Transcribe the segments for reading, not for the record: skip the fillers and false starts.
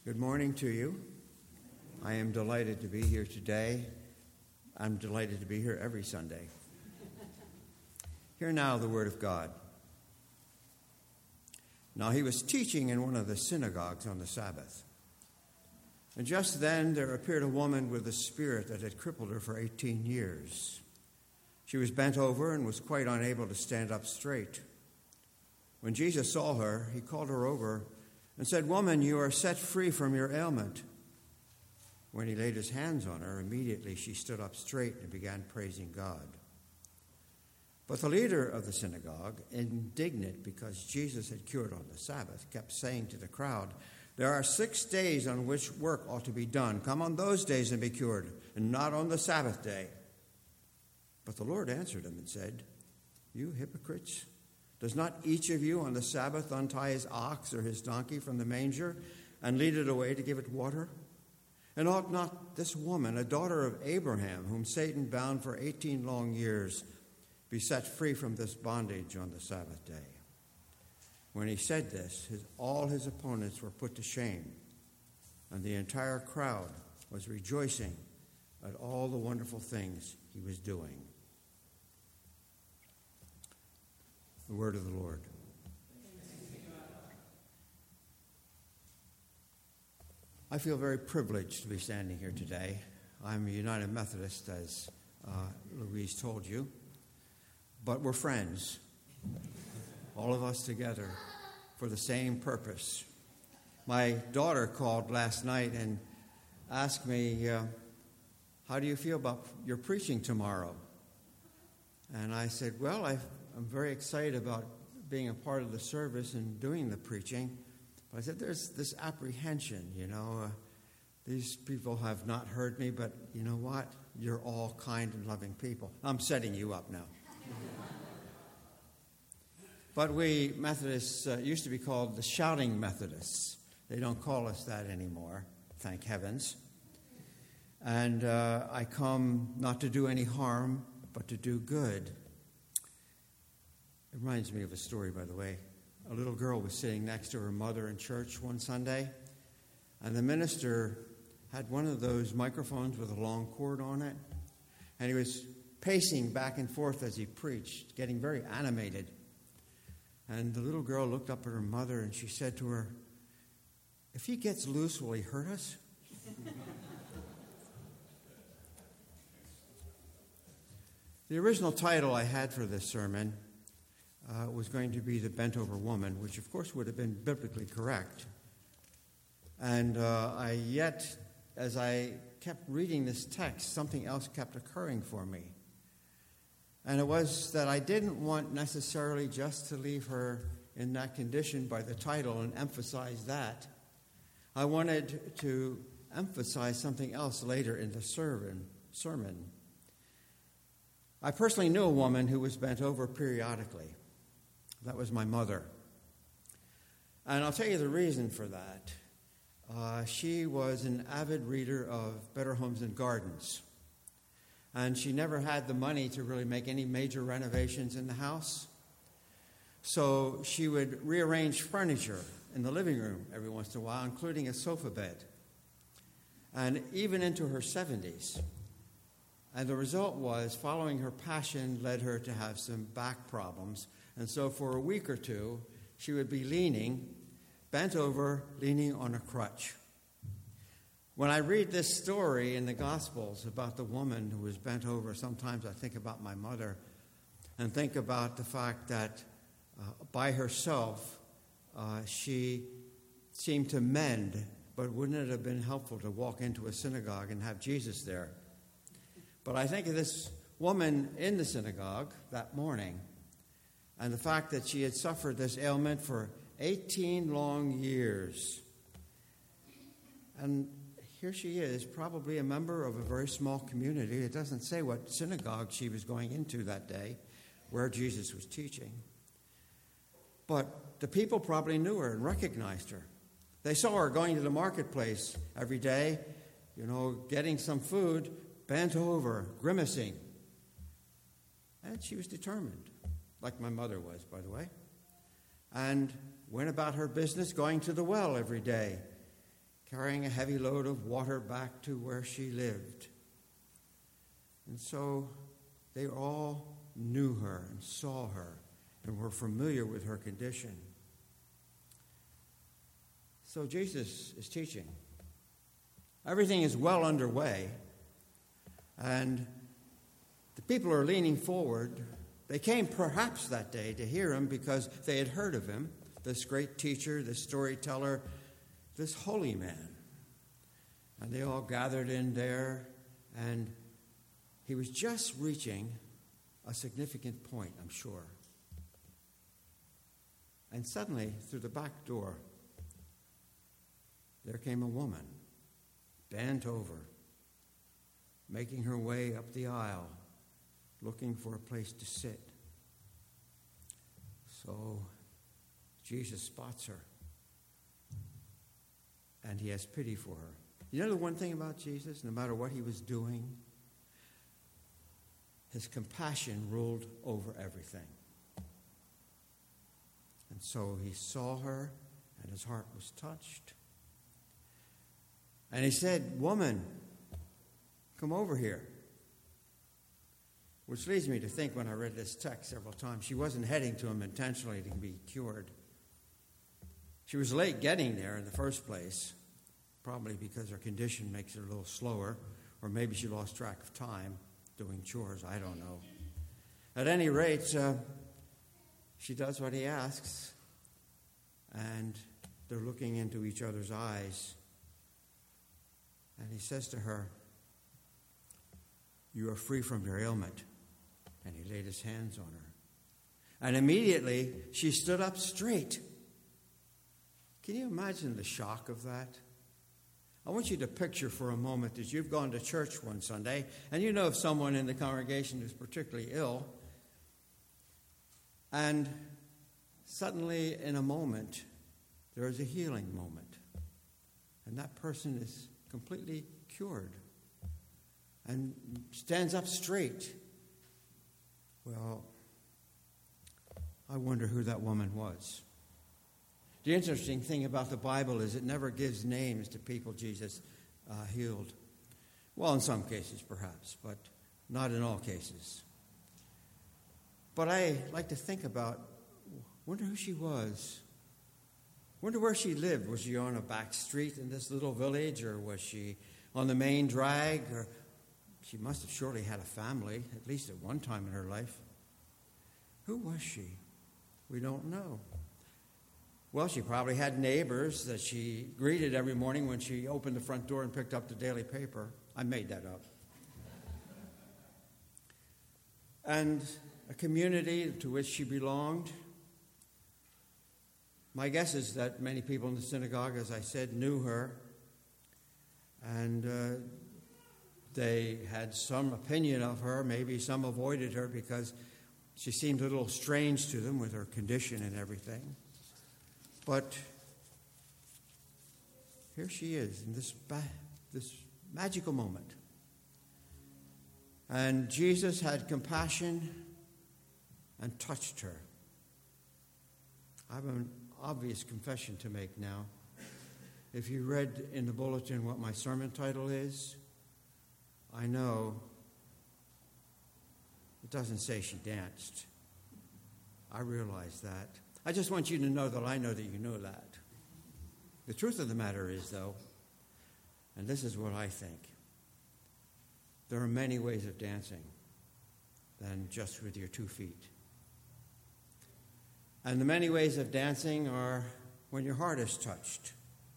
Good morning to you. I am delighted to be here today. I'm delighted to be here every Sunday. Hear now the word of God. Now he was teaching in one of the synagogues on the Sabbath. And just then there appeared a woman with a spirit that had crippled her for 18 years. She was bent over and was quite unable to stand up straight. When Jesus saw her, he called her over and said, "Woman, you are set free from your ailment." When he laid his hands on her, immediately she stood up straight and began praising God. But the leader of the synagogue, indignant because Jesus had cured on the Sabbath, kept saying to the crowd, "There are 6 days on which work ought to be done. Come on those days and be cured, and not on the Sabbath day." But the Lord answered him and said, "You hypocrites! Does not each of you on the Sabbath untie his ox or his donkey from the manger and lead it away to give it water? And ought not this woman, a daughter of Abraham, whom Satan bound for 18 long years, be set free from this bondage on the Sabbath day?" When he said this, all his opponents were put to shame, and the entire crowd was rejoicing at all the wonderful things he was doing. The word of the Lord. I feel very privileged to be standing here today. I'm a United Methodist, as Louise told you, but we're friends, all of us together for the same purpose. My daughter called last night and asked me, "How do you feel about your preaching tomorrow?" And I said, "Well, I'm very excited about being a part of the service and doing the preaching." But I said, "There's this apprehension, these people have not heard me, but you know what? You're all kind and loving people." I'm setting you up now. But we Methodists used to be called the Shouting Methodists. They don't call us that anymore, thank heavens. And I come not to do any harm, but to do good. It reminds me of a story, by the way. A little girl was sitting next to her mother in church one Sunday, and the minister had one of those microphones with a long cord on it, and he was pacing back and forth as he preached, getting very animated. And the little girl looked up at her mother, and she said to her, "If he gets loose, will he hurt us?" The original title I had for this sermon was going to be "The Bent-Over Woman," which of course would have been biblically correct. And as I kept reading this text, something else kept occurring for me. And it was that I didn't want necessarily just to leave her in that condition by the title and emphasize that. I wanted to emphasize something else later in the sermon. I personally knew a woman who was bent over periodically. That was my mother. And I'll tell you the reason for that. She was an avid reader of Better Homes and Gardens. And she never had the money to really make any major renovations in the house. So she would rearrange furniture in the living room every once in a while, including a sofa bed. And even into her 70s. And the result was, following her passion led her to have some back problems. And so for a week or two, she would be bent over, leaning on a crutch. When I read this story in the Gospels about the woman who was bent over, sometimes I think about my mother and think about the fact that by herself, she seemed to mend, but wouldn't it have been helpful to walk into a synagogue and have Jesus there? But I think of this woman in the synagogue that morning and the fact that she had suffered this ailment for 18 long years. And here she is, probably a member of a very small community. It doesn't say what synagogue she was going into that day, where Jesus was teaching. But the people probably knew her and recognized her. They saw her going to the marketplace every day, getting some food, bent over, grimacing. And she was determined, like my mother was, by the way, and went about her business, going to the well every day, carrying a heavy load of water back to where she lived. And so they all knew her and saw her and were familiar with her condition. So Jesus is teaching. Everything is well underway, and the people are leaning forward. They came perhaps that day to hear him because they had heard of him, this great teacher, this storyteller, this holy man. And they all gathered in there, and he was just reaching a significant point, I'm sure. And suddenly, through the back door, there came a woman, bent over, making her way up the aisle, looking for a place to sit. So Jesus spots her, and he has pity for her. You know the one thing about Jesus, no matter what he was doing, his compassion ruled over everything. And so he saw her, and his heart was touched. And he said, "Woman, come over here." Which leads me to think, when I read this text several times, she wasn't heading to him intentionally to be cured. She was late getting there in the first place, probably because her condition makes her a little slower, or maybe she lost track of time doing chores. I don't know. At any rate, she does what he asks, and they're looking into each other's eyes. And he says to her, "You are free from your ailment." And he laid his hands on her. And immediately she stood up straight. Can you imagine the shock of that? I want you to picture for a moment that you've gone to church one Sunday and you know of someone in the congregation who's particularly ill. And suddenly, in a moment, there is a healing moment. And that person is completely cured and stands up straight. Well, I wonder who that woman was. The interesting thing about the Bible is it never gives names to people Jesus healed. Well, in some cases, perhaps, but not in all cases. But I like to think about, wonder who she was. Wonder where she lived. Was she on a back street in this little village, or was she on the main drag? Or she must have surely had a family, at least at one time in her life. Who was she? We don't know. Well, she probably had neighbors that she greeted every morning when she opened the front door and picked up the daily paper. I made that up. And a community to which she belonged. My guess is that many people in the synagogue, as I said, knew her. And they had some opinion of her. Maybe some avoided her because she seemed a little strange to them with her condition and everything. But here she is in this magical moment. And Jesus had compassion and touched her. I have an obvious confession to make now. If you read in the bulletin what my sermon title is, I know it doesn't say she danced. I realize that. I just want you to know that I know that you know that. The truth of the matter is, though, and this is what I think, there are many ways of dancing than just with your 2 feet. And the many ways of dancing are when your heart is touched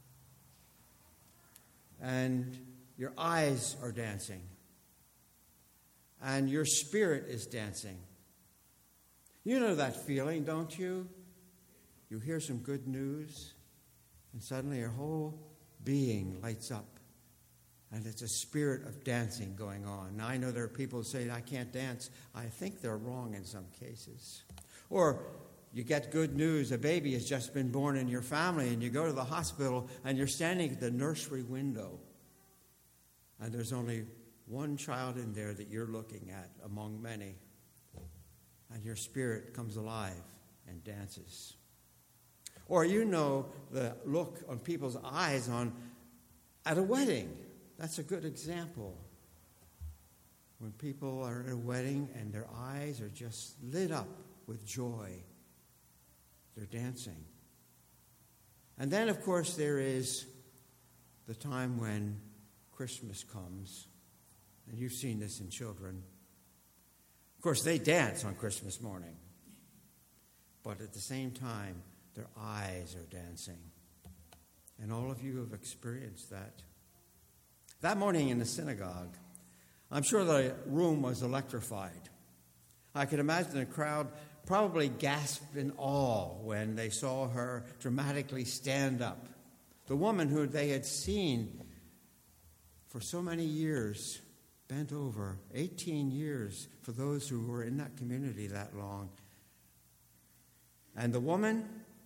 and your eyes are dancing and your spirit is dancing. You know that feeling, don't you? You hear some good news and suddenly your whole being lights up. And it's a spirit of dancing going on. Now, I know there are people who say, I can't dance. I think they're wrong in some cases. Or you get good news. A baby has just been born in your family, and you go to the hospital, and you're standing at the nursery window. And there's only one child in there that you're looking at among many. And your spirit comes alive and dances. Or you know the look on people's eyes on At a wedding, that's a good example. When people are at a wedding and their eyes are just lit up with joy, they're dancing. And then, of course, there is the time when Christmas comes, and you've seen this in children. Of course, they dance on Christmas morning, but at the same time, their eyes are dancing. And all of you have experienced that. That morning in the synagogue, I'm sure the room was electrified. I could imagine the crowd probably gasped in awe when they saw her dramatically stand up. The woman who they had seen for so many years, bent over, 18 years for those who were in that community that long. And the woman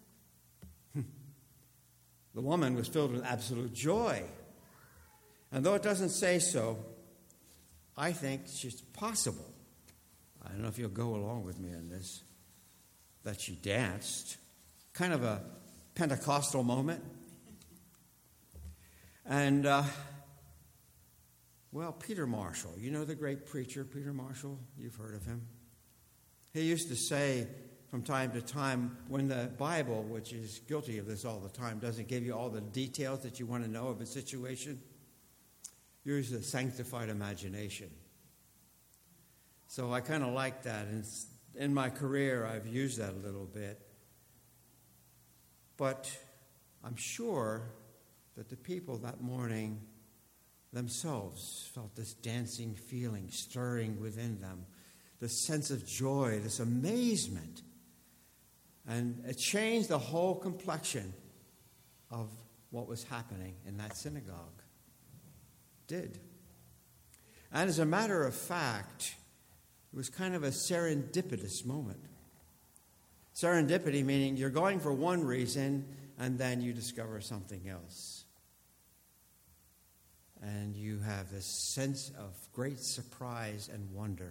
was filled with absolute joy. And though it doesn't say so, I think it's possible, I don't know if you'll go along with me on this, that she danced. Kind of a Pentecostal moment. And, Peter Marshall, you know the great preacher, Peter Marshall? You've heard of him. He used to say from time to time, when the Bible, which is guilty of this all the time, doesn't give you all the details that you want to know of a situation, use a sanctified imagination. So I kind of like that. And in my career, I've used that a little bit. But I'm sure that the people that morning themselves felt this dancing feeling stirring within them, this sense of joy, this amazement. And it changed the whole complexion of what was happening in that synagogue. Did. And as a matter of fact, it was kind of a serendipitous moment. Serendipity meaning you're going for one reason and then you discover something else. And you have this sense of great surprise and wonder.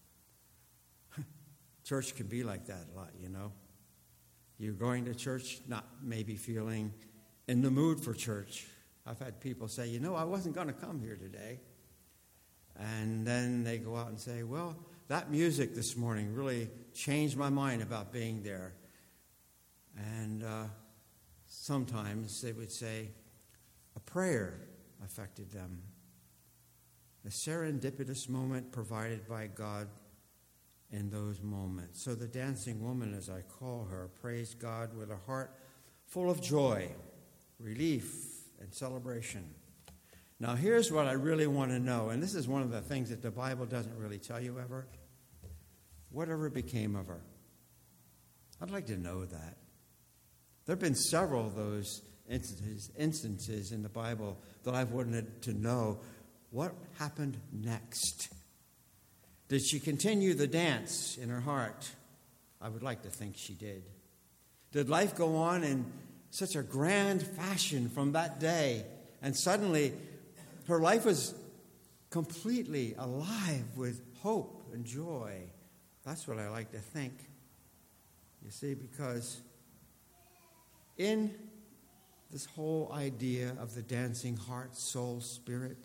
Church can be like that a lot, you know. You're going to church, not maybe feeling in the mood for church. I've had people say, I wasn't going to come here today. And then they go out and say, well, that music this morning really changed my mind about being there. And sometimes they would say, a prayer affected them. A serendipitous moment provided by God in those moments. So the dancing woman, as I call her, praised God with a heart full of joy, relief, and celebration. Now, here's what I really want to know, and this is one of the things that the Bible doesn't really tell you ever. Whatever became of her? I'd like to know that. There have been several of those instances in the Bible that I've wanted to know what happened next. Did she continue the dance in her heart? I would like to think she did. Did life go on in such a grand fashion from that day, and suddenly her life was completely alive with hope and joy? That's what I like to think. You see, because in this whole idea of the dancing heart, soul, spirit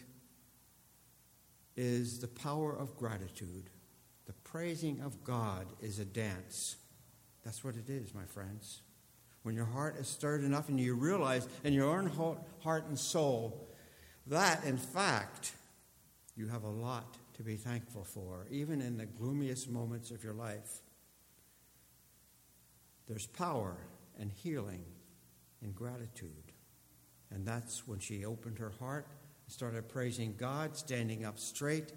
is the power of gratitude. The praising of God is a dance. That's what it is, my friends. When your heart is stirred enough and you realize in your own heart and soul that, in fact, you have a lot to be thankful for, even in the gloomiest moments of your life. There's power and healing in gratitude. And that's when she opened her heart and started praising God, standing up straight.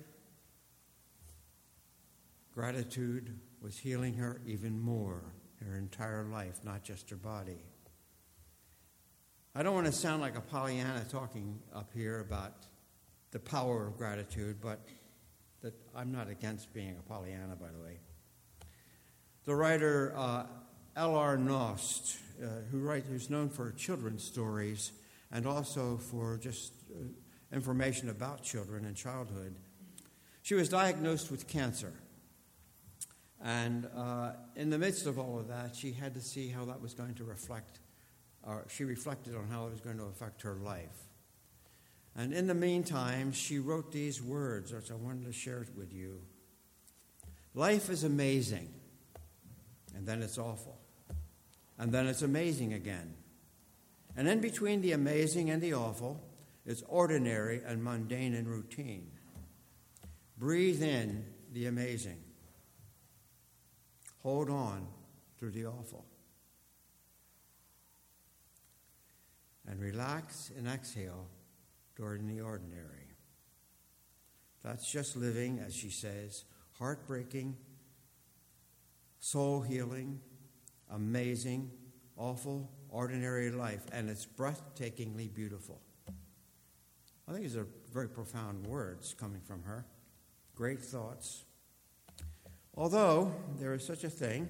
Gratitude was healing her even more, her entire life, not just her body. I don't want to sound like a Pollyanna talking up here about the power of gratitude, but that I'm not against being a Pollyanna, by the way. The writer L.R. Knost, who's known for children's stories and also for just information about children and childhood, she was diagnosed with cancer. And in the midst of all of that, she had to see how that was going to reflect, she reflected on how it was going to affect her life. And in the meantime, she wrote these words, which I wanted to share with you. Life is amazing, and then it's awful. And then it's amazing again. And in between the amazing and the awful, it's ordinary and mundane and routine. Breathe in the amazing. Hold on through the awful. And relax and exhale during the ordinary. That's just living, as she says, heartbreaking, soul-healing, amazing, awful, ordinary life, and it's breathtakingly beautiful. I think these are very profound words coming from her. Great thoughts. Although there is such a thing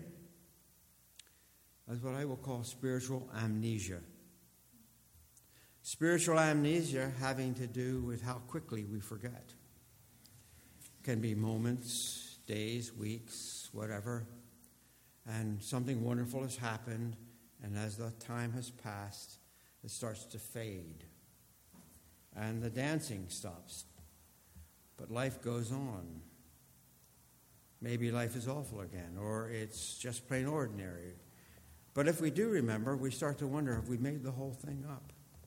as what I will call spiritual amnesia. Spiritual amnesia having to do with how quickly we forget. It can be moments, days, weeks, whatever, and something wonderful has happened, and as the time has passed, it starts to fade. And the dancing stops. But life goes on. Maybe life is awful again, or it's just plain ordinary. But if we do remember, we start to wonder if we made the whole thing up.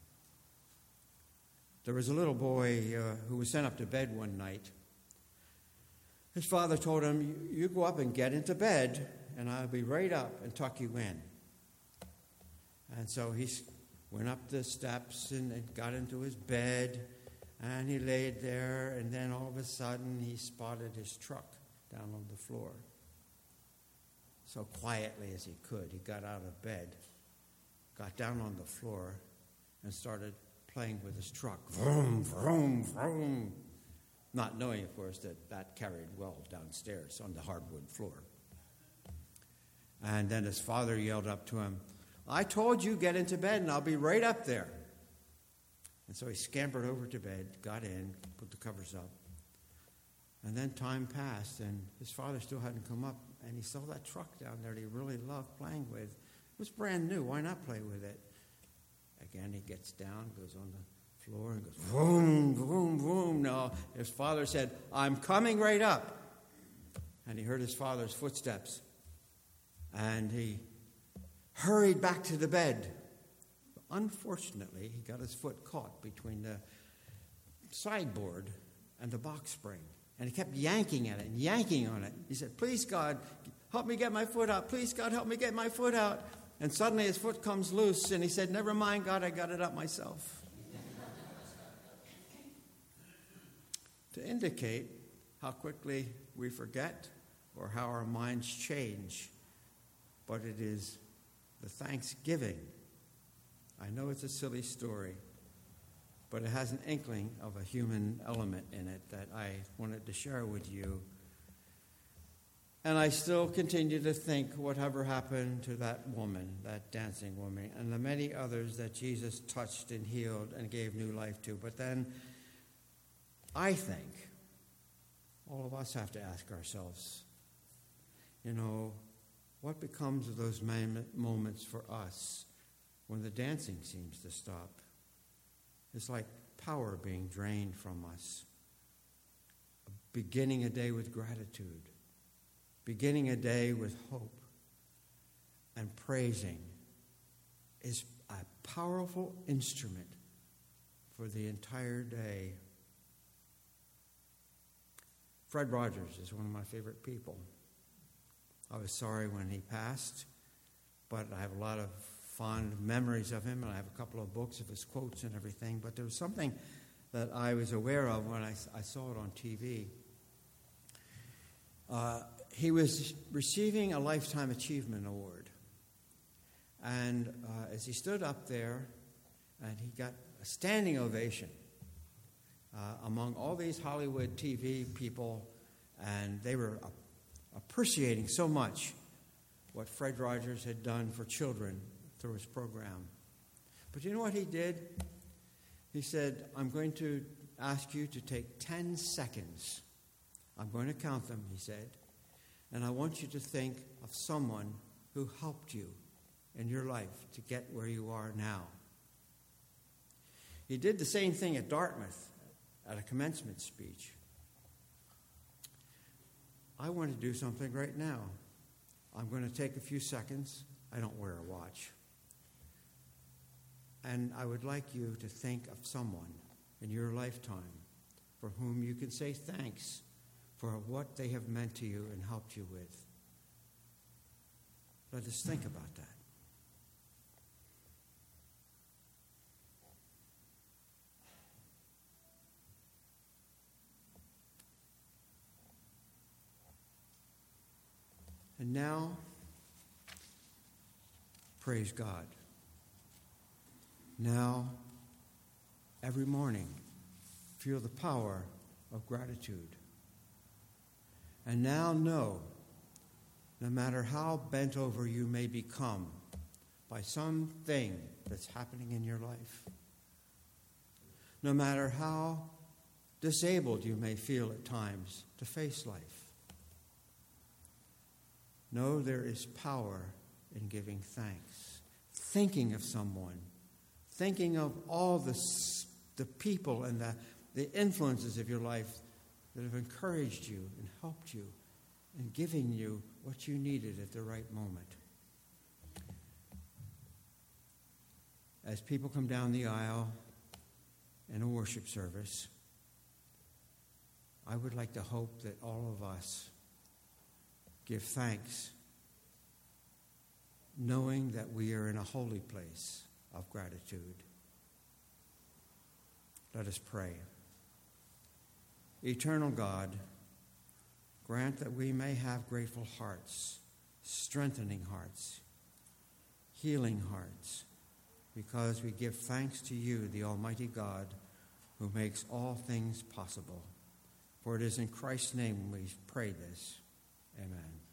There was a little boy who was sent up to bed one night. His father told him, "You go up and get into bed, and I'll be right up and tuck you in." And so he went up the steps and got into his bed, and he laid there, and then all of a sudden he spotted his truck down on the floor. So quietly as he could, he got out of bed, got down on the floor, and started playing with his truck. Vroom, vroom, vroom. Not knowing, of course, that carried well downstairs on the hardwood floor. And then his father yelled up to him, "I told you, get into bed, and I'll be right up there." And so he scampered over to bed, got in, put the covers up. And then time passed, and his father still hadn't come up, and he saw that truck down there that he really loved playing with. It was brand new. Why not play with it? Again, he gets down, goes on the floor, and goes, vroom, vroom, vroom. No, his father said, "I'm coming right up." And he heard his father's footsteps, and he hurried back to the bed. Unfortunately, he got his foot caught between the sideboard and the box spring. And he kept yanking at it and yanking on it. He said, "Please, God, help me get my foot out. Please, God, help me get my foot out." And suddenly his foot comes loose, and he said, "Never mind, God, I got it up myself." To indicate how quickly we forget or how our minds change. But it is the thanksgiving. I know it's a silly story, but it has an inkling of a human element in it that I wanted to share with you. And I still continue to think whatever happened to that woman, that dancing woman, and the many others that Jesus touched and healed and gave new life to. But then I think all of us have to ask ourselves, what becomes of those moments for us when the dancing seems to stop? It's like power being drained from us. Beginning a day with gratitude. Beginning a day with hope. And praising is a powerful instrument for the entire day. Fred Rogers is one of my favorite people. I was sorry when he passed, but I have a lot of fond memories of him, and I have a couple of books of his quotes and everything. But there was something that I was aware of when I saw it on TV. He was receiving a Lifetime Achievement Award. And as he stood up there, and he got a standing ovation among all these Hollywood TV people, and they were appreciating so much what Fred Rogers had done for children through his program. But you know what he did? He said, "I'm going to ask you to take 10 seconds. I'm going to count them," he said. "And I want you to think of someone who helped you in your life to get where you are now." He did the same thing at Dartmouth at a commencement speech. I want to do something right now. I'm going to take a few seconds. I don't wear a watch. And I would like you to think of someone in your lifetime for whom you can say thanks for what they have meant to you and helped you with. Let us think about that. And now, praise God. Now, every morning, feel the power of gratitude. And now know, no matter how bent over you may become by something that's happening in your life, no matter how disabled you may feel at times to face life, know there is power in giving thanks, thinking of someone, thinking of all the people and the influences of your life that have encouraged you and helped you and given you what you needed at the right moment. As people come down the aisle in a worship service, I would like to hope that all of us give thanks, knowing that we are in a holy place of gratitude. Let us pray. Eternal God, grant that we may have grateful hearts, strengthening hearts, healing hearts, because we give thanks to you, the Almighty God, who makes all things possible. For it is in Christ's name we pray this. Amen.